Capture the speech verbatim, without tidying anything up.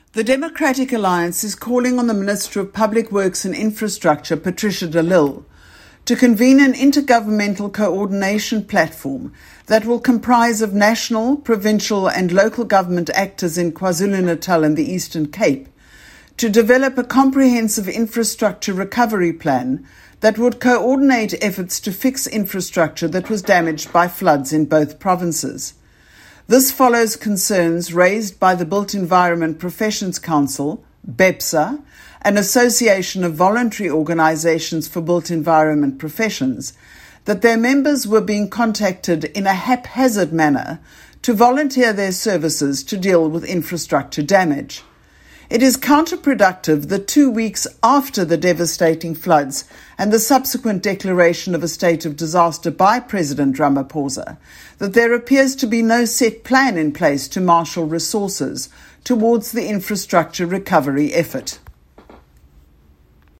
The Democratic Alliance is calling on the Minister of Public Works and Infrastructure, Patricia de Lille, to convene an intergovernmental coordination platform that will comprise of national, provincial and local government actors in KwaZulu-Natal and the Eastern Cape to develop a comprehensive infrastructure recovery plan that would coordinate efforts to fix infrastructure that was damaged by floods in both provinces. This follows concerns raised by the Built Environment Professions Council, BEPSA, an association of voluntary organisations for built environment professions, that their members were being contacted in a haphazard manner to volunteer their services to deal with infrastructure damage. It is counterproductive that two weeks after the devastating floods and the subsequent declaration of a state of disaster by President Ramaphosa, that there appears to be no set plan in place to marshal resources towards the infrastructure recovery effort.